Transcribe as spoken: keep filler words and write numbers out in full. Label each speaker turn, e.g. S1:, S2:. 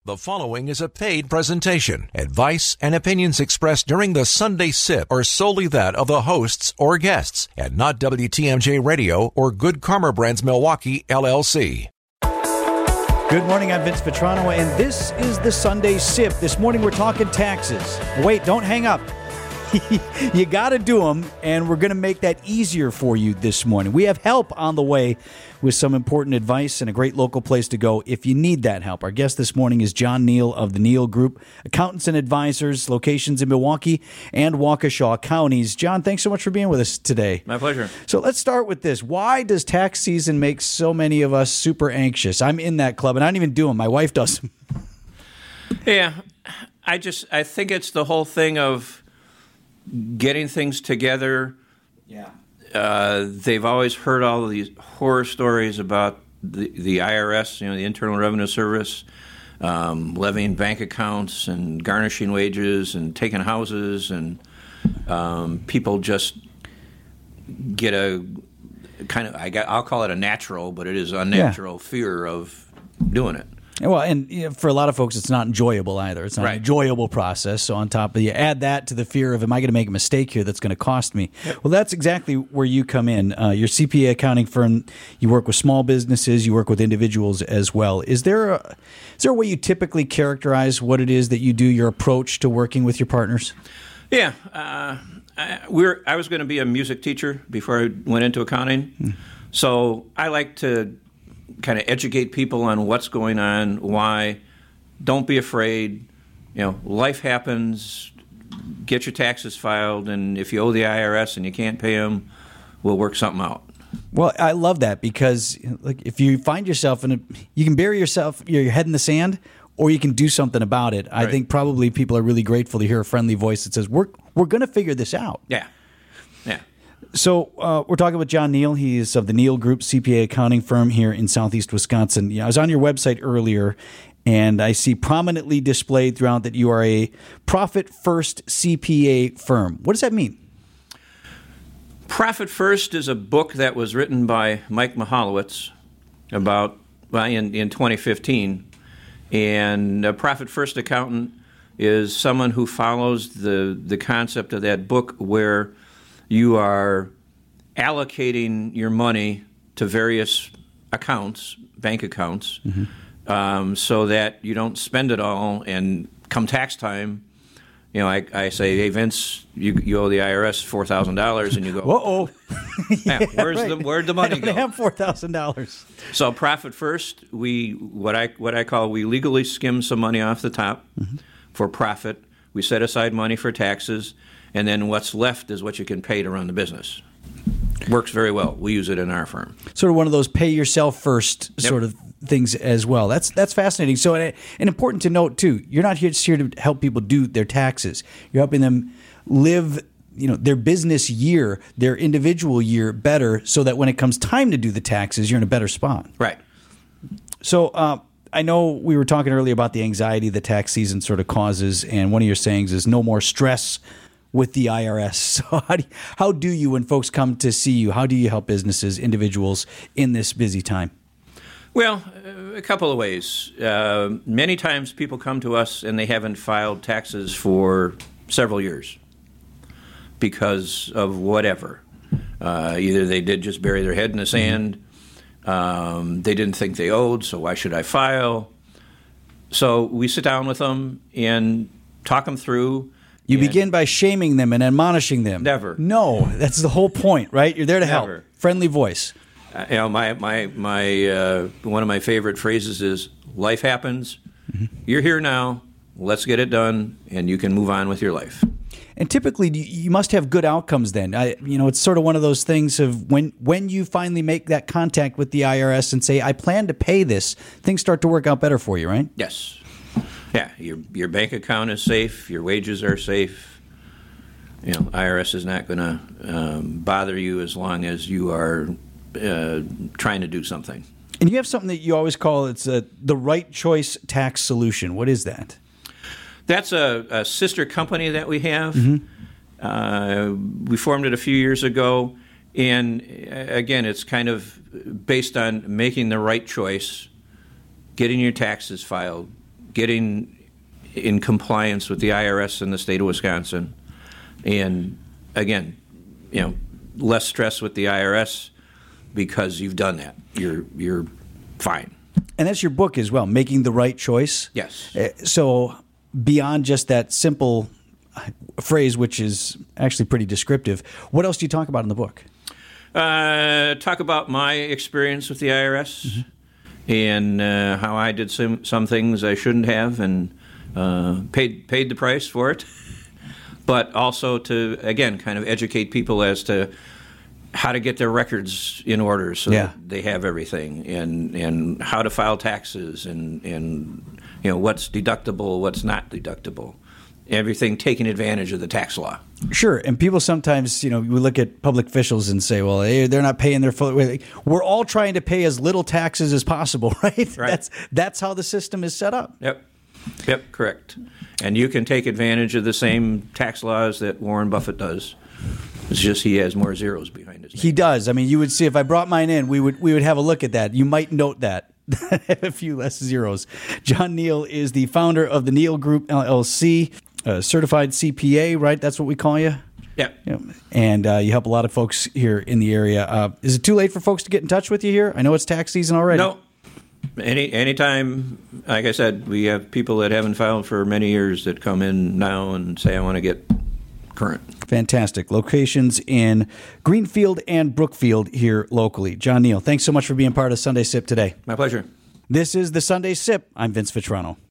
S1: The following is a paid presentation. Advice and opinions expressed during the Sunday Sip are solely that of the hosts or guests, and not W T M J Radio or Good Karma Brands Milwaukee, L L C.
S2: Good morning, I'm Vince Vetrano, and this is the Sunday Sip. This morning we're talking taxes. Wait, don't hang up. You got to do them, and we're going to make that easier for you this morning. We have help on the way with some important advice and a great local place to go if you need that help. Our guest this morning is John Neal of the Neal Group, accountants and advisors, locations in Milwaukee and Waukesha counties. John, thanks so much for being with us today.
S3: My pleasure.
S2: So let's start with this. Why does tax season make so many of us super anxious? I'm in that club, and I don't even do them. My wife does them.
S3: Yeah, I just I think it's the whole thing of getting things together.
S2: Yeah.
S3: Uh, they've always heard all of these horror stories about the, the I R S, you know, the Internal Revenue Service, um, levying bank accounts and garnishing wages and taking houses, and um, people just get a kind of, I got, I'll call it a natural, but it is unnatural yeah. fear of doing it.
S2: Well, and you know, for a lot of folks, it's not enjoyable either. It's not
S3: right.
S2: an enjoyable process. So on top of you add that to the fear of, am I going to make a mistake here that's going to cost me? Yep. Well, that's exactly where you come in. Uh, your C P A accounting firm, you work with small businesses, you work with individuals as well. Is there a, is there a way you typically characterize what it is that you do, your approach to working with your partners?
S3: Yeah. Uh, I, we're, I was going to be a music teacher before I went into accounting. Hmm. So I like to kind of educate people on what's going on, why. Don't be afraid. You know, life happens. Get your taxes filed, and if you owe the I R S and you can't pay them, we'll work something out.
S2: Well, I love that because like if you find yourself in a, you can bury yourself your head in the sand, or you can do something about it. I right. think probably people are really grateful to hear a friendly voice that says, "We're we're going to figure this out."
S3: Yeah, yeah.
S2: So uh, we're talking with John Neal. He is of the Neal Group, C P A accounting firm here in Southeast Wisconsin. Yeah, I was on your website earlier, and I see prominently displayed throughout that you are a Profit First C P A firm. What does that mean?
S3: Profit First is a book that was written by Mike Michalowicz about well, in, in twenty fifteen. And a Profit First accountant is someone who follows the, the concept of that book where you are allocating your money to various accounts, bank accounts, mm-hmm. um, so that you don't spend it all. And come tax time, you know, I, I say, hey, Vince, you, you owe the I R S four thousand dollars, and you go,
S2: uh-oh.
S3: yeah,
S2: yeah,
S3: where's
S2: right.
S3: the where'd the money
S2: I
S3: go?
S2: don't have four thousand dollars.
S3: So Profit First, we what I what I call we legally skim some money off the top mm-hmm. for profit. We set aside money for taxes. And then what's left is what you can pay to run the business. Works very well. We use it in our firm.
S2: Sort of one of those pay yourself first yep. sort of things as well. That's that's fascinating. So, and, and important to note too, you're not here just here to help people do their taxes. You're helping them live, you know, their business year, their individual year better, so that when it comes time to do the taxes, you're in a better spot.
S3: Right.
S2: So, uh, I know we were talking earlier about the anxiety the tax season sort of causes, and one of your sayings is no more stress with the I R S. So how do, you, how do you, when folks come to see you, how do you help businesses, individuals in this busy time?
S3: Well, a couple of ways. Uh, many times people come to us and they haven't filed taxes for several years because of whatever. Uh, either they did just bury their head in the sand, um, they didn't think they owed, so why should I file? So we sit down with them and talk them through.
S2: You begin by shaming them and admonishing them.
S3: Never.
S2: No, that's the whole point, right? You're there to
S3: Never.
S2: help. Friendly voice.
S3: Uh, you know, my my my uh, one of my favorite phrases is "Life happens. Mm-hmm. You're here now. Let's get it done, and you can move on with your life."
S2: And typically, you must have good outcomes. Then, I, you know, it's sort of one of those things of when when you finally make that contact with the I R S and say, "I plan to pay this," things start to work out better for you, right?
S3: Yes. Yeah, your your bank account is safe, your wages are safe. You know, I R S is not going to um, bother you as long as you are uh, trying to do something.
S2: And you have something that you always call it's a, the Right Choice Tax Solution. What is that?
S3: That's a, a sister company that we have.
S2: Mm-hmm.
S3: Uh, we formed it a few years ago, and again, it's kind of based on making the right choice, getting your taxes filed, getting in compliance with the I R S in the state of Wisconsin. And again, you know, less stress with the I R S because you've done that. You're you're fine.
S2: And that's your book as well, Making the Right Choice.
S3: Yes.
S2: Uh, So beyond just that simple phrase, which is actually pretty descriptive, what else do you talk about in the book?
S3: Uh, talk about my experience with the I R S mm-hmm. and uh, how I did some some things I shouldn't have and uh, paid paid the price for it. But also to, again, kind of educate people as to how to get their records in order so
S2: yeah.
S3: that they have everything, and, and how to file taxes, and, and you know what's deductible, what's not deductible. Everything taking advantage of the tax law.
S2: Sure, and people sometimes, you know, we look at public officials and say, well, hey, they're not paying their full. We're all trying to pay as little taxes as possible, right?
S3: Right.
S2: That's that's how the system is set up.
S3: Yep. Yep, correct. And you can take advantage of the same tax laws that Warren Buffett does. It's just he has more zeros behind his name.
S2: He does. I mean, you would see if I brought mine in, we would we would have a look at that. You might note that. A few less zeros. John Neal is the founder of the Neal Group, L L C, a certified C P A, right? That's what we call you?
S3: Yeah.
S2: Yep. And uh, you help a lot of folks here in the area. Uh, is it too late for folks to get in touch with you here? I know it's tax season already.
S3: No. Any anytime, like I said, we have people that haven't filed for many years that come in now and say, I want to get current.
S2: Fantastic. Locations in Greenfield and Brookfield here locally. John Neal, thanks so much for being part of Sunday Sip today.
S3: My pleasure.
S2: This is the Sunday Sip. I'm Vince Vitrano.